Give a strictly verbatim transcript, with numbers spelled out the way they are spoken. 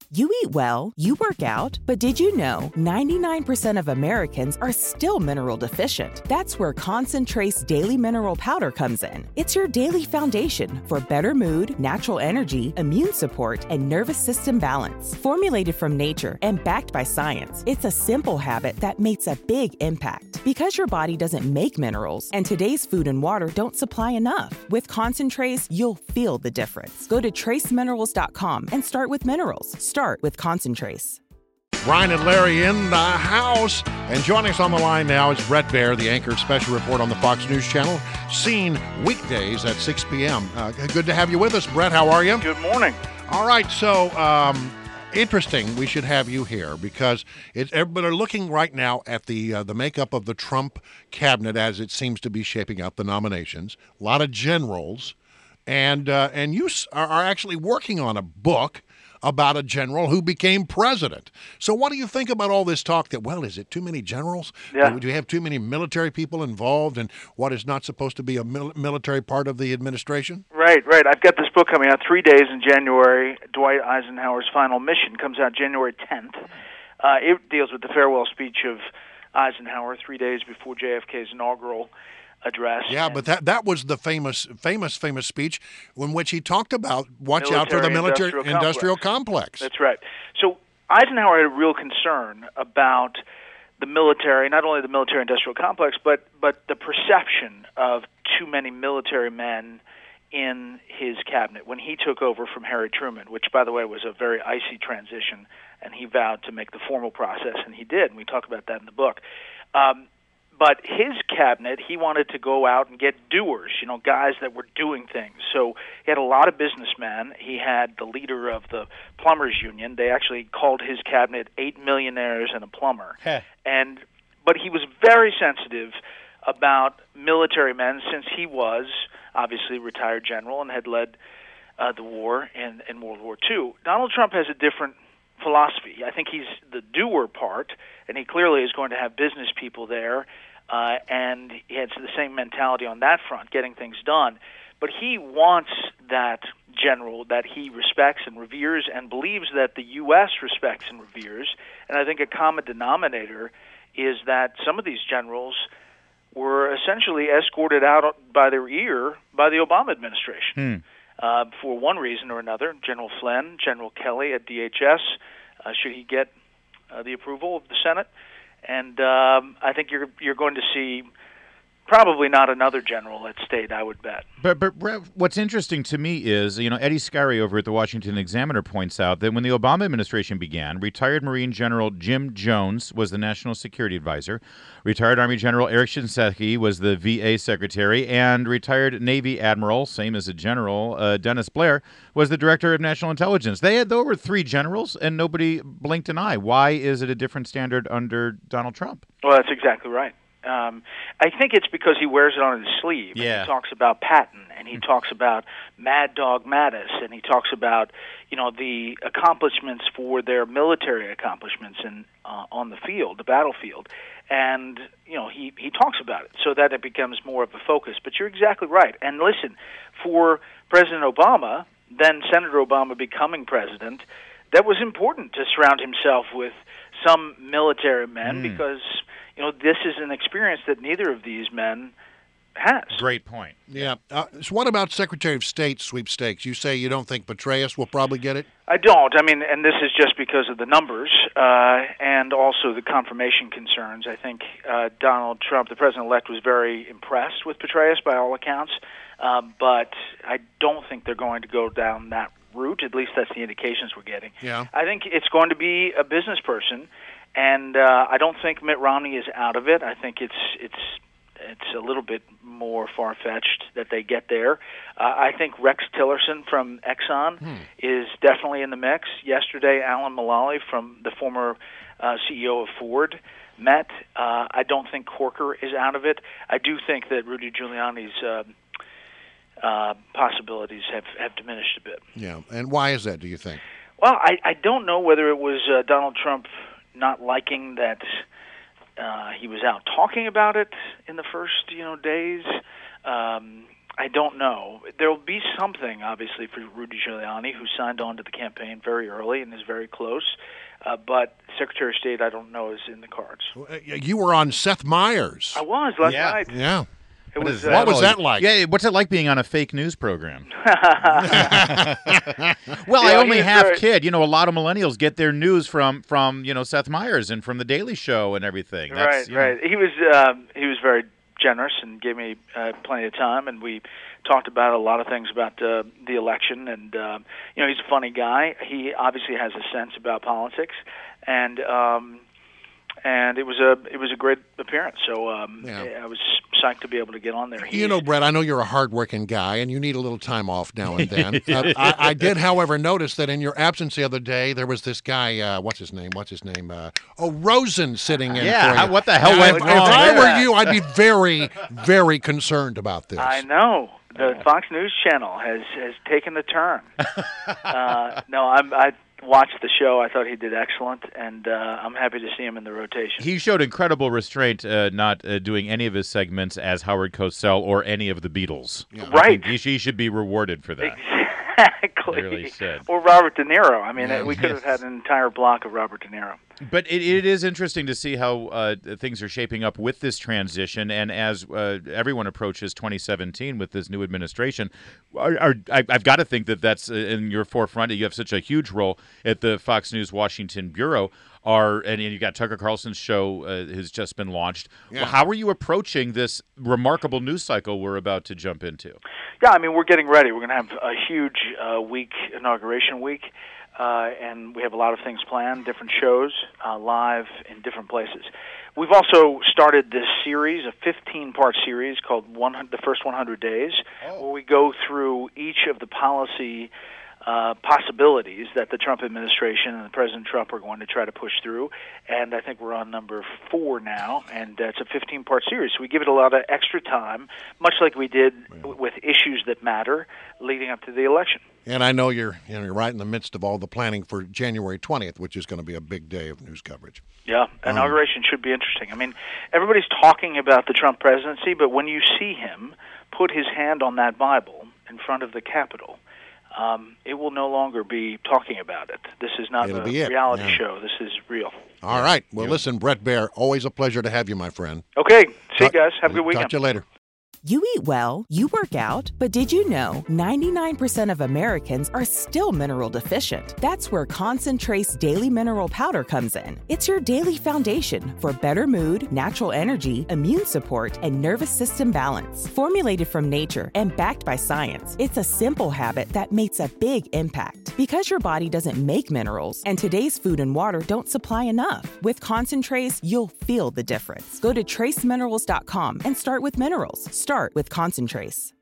You eat well, you work out, but did you know ninety-nine percent of Americans are still mineral deficient? That's where Concentrace Daily Mineral Powder comes in. It's your daily foundation for better mood, natural energy, immune support, and nervous system balance. Formulated from nature and backed by science, it's a simple habit that makes a big impact. Because your body doesn't make minerals, and today's food and water don't supply enough. With Concentrace, you'll feel the difference. Go to trace minerals dot com and start with minerals. Start with Concentrace. Brian and Larry in the house. And joining us on the line now is Bret Baier, the anchor of Special Report on the Fox News Channel, seen weekdays at six p.m. Uh, good to have you with us, Bret. How are you? Good morning. All right, so um, interesting. We should have you here because it's, everybody are looking right now at the uh, the makeup of the Trump cabinet as it seems to be shaping up, the nominations. A lot of generals. And, uh, and you are, are actually working on a book about a general who became president. So what do you think about all this talk that, well, is it too many generals? Yeah. Do we have too many military people involved in what is not supposed to be a mil- military part of the administration? Right, right. I've got this book coming out three days in January. Dwight Eisenhower's Final Mission comes out January tenth. Uh, it deals with the farewell speech of Eisenhower three days before J F K's inaugural address. Yeah, and but that that was the famous, famous, famous speech in which he talked about watch out for the military industrial, industrial complex. complex. That's right. So Eisenhower had a real concern about the military, not only the military-industrial complex, but but the perception of too many military men in his cabinet when he took over from Harry Truman, which, by the way, was a very icy transition, and he vowed to make the formal process, and he did, and we talk about that in the book. Um, But his cabinet, he wanted to go out and get doers, you know, guys that were doing things. So he had a lot of businessmen. He had the leader of the plumbers union. They actually called his cabinet eight millionaires and a plumber. Heh. And but he was very sensitive about military men since he was obviously a retired general and had led uh, the war in, in World War Two. Donald Trump has a different philosophy. I think he's the doer part, and he clearly is going to have business people there. Uh, and he has the same mentality on that front, getting things done. But he wants that general that he respects and reveres and believes that the U S respects and reveres. And I think a common denominator is that some of these generals were essentially escorted out by their ear by the Obama administration. Hmm. Uh, for one reason or another. General Flynn, General Kelly at D H S, uh, should he get uh, the approval of the Senate? And um, I think you're you're going to see probably not another general at state, I would bet. But, but Brett, what's interesting to me is, you know, Eddie Scarry over at the Washington Examiner points out that when the Obama administration began, retired Marine General Jim Jones was the National Security Advisor, retired Army General Eric Shinseki was the V A Secretary, and retired Navy Admiral, same as a general, uh, Dennis Blair, was the Director of National Intelligence. They had, there were three generals, and nobody blinked an eye. Why is it a different standard under Donald Trump? Well, that's exactly right. Um, I think it's because he wears it on his sleeve. Yeah. And he talks about Patton, and he talks about Mad Dog Mattis, and he talks about, you know, the accomplishments for their military accomplishments in, uh, on the field, the battlefield. And, you know, he, he talks about it so that it becomes more of a focus. But you're exactly right. And listen, for President Obama, then Senator Obama becoming president, that was important to surround himself with some military men Mm. because, you know, this is an experience that neither of these men has. Great point. Yeah. Uh, so what about Secretary of State sweepstakes? You say you don't think Petraeus will probably get it? I don't. I mean, and this is just because of the numbers uh, and also the confirmation concerns. I think uh, Donald Trump, the president-elect, was very impressed with Petraeus by all accounts, uh, but I don't think they're going to go down that route. At least that's the indications we're getting. Yeah. I think it's going to be a business person. And uh, I don't think Mitt Romney is out of it. I think it's it's it's a little bit more far-fetched that they get there. Uh, I think Rex Tillerson from Exxon Hmm. is definitely in the mix. Yesterday, Alan Mulally from the former uh, C E O of Ford met. Uh, I don't think Corker is out of it. I do think that Rudy Giuliani's uh, uh, possibilities have, have diminished a bit. Yeah. And why is that, do you think? Well, I, I don't know whether it was uh, Donald Trump not liking that uh, he was out talking about it in the first, you know, days. Um, I don't know. There will be something, obviously, for Rudy Giuliani, who signed on to the campaign very early and is very close. Uh, but Secretary of State, I don't know, is in the cards. You were on Seth Meyers. I was last Yeah. night. Yeah. It What, was, is, what uh, was that like? Yeah, what's it like being on a fake news program? well, Yeah, I only he's half very- kid. You know, a lot of millennials get their news from from you know Seth Meyers and from the Daily Show and everything. That's, Right, you know, right. He was um, he was very generous and gave me uh, plenty of time, and we talked about a lot of things about uh, the election. And uh, you know, he's a funny guy. He obviously has a sense about politics, and um, and it was a it was a great appearance. So um, Yeah. I was psyched to be able to get on there. You know, Brett, I know you're a hardworking guy, and you need a little time off now and then. uh, I, I did, however, notice that in your absence the other day, there was this guy, uh, what's his name, what's his name? Uh, oh, Rosen sitting in Yeah, for how- you. what the hell Now, went if, wrong If I there? were you, I'd be very, very concerned about this. I know. The Fox News Channel has, has taken a turn. uh, no, I'm, I watched the show. I thought he did excellent, and uh, I'm happy to see him in the rotation. He showed incredible restraint, uh, not uh, doing any of his segments as Howard Cosell or any of the Beatles. I Right. think He, he should be rewarded for that. Exactly. Really should. Or Robert De Niro. I mean, Yeah. we could have had an entire block of Robert De Niro. But it, it is interesting to see how uh, things are shaping up with this transition, and as uh, everyone approaches twenty seventeen with this new administration, are, are, I, I've got to think that that's uh, in your forefront. You have such a huge role at the Fox News Washington bureau. Are and you got Tucker Carlson's show uh, has just been launched. Yeah. Well, how are you approaching this remarkable news cycle we're about to jump into? Yeah, I mean, we're getting ready. We're going to have a huge uh, week, inauguration week, uh, and we have a lot of things planned, different shows, uh, live in different places. We've also started this series, a fifteen-part series called one, The First one hundred Days, Oh. where we go through each of the policy Uh, possibilities that the Trump administration and President Trump are going to try to push through, and I think we're on number four now, and uh, it's a fifteen-part series. So we give it a lot of extra time, much like we did w- with issues that matter leading up to the election. And I know you're, you know, you're right in the midst of all the planning for January twentieth, which is going to be a big day of news coverage. Yeah, inauguration should be interesting. I mean, everybody's talking about the Trump presidency, but when you see him put his hand on that Bible in front of the Capitol, Um, it will no longer be talking about it. This is not It'll a be it, reality yeah. show. This is real. All right. Well, listen, Brett Baer, always a pleasure to have you, my friend. Okay. See you Talk- guys. Have a good weekend. Talk to you later. You eat well, you work out, but did you know ninety-nine percent of Americans are still mineral deficient? That's where Concentrace Daily Mineral Powder comes in. It's your daily foundation for better mood, natural energy, immune support, and nervous system balance. Formulated from nature and backed by science, it's a simple habit that makes a big impact. Because your body doesn't make minerals, and today's food and water don't supply enough. With Concentrace, you'll feel the difference. Go to trace minerals dot com and start with minerals. Start with Concentrace.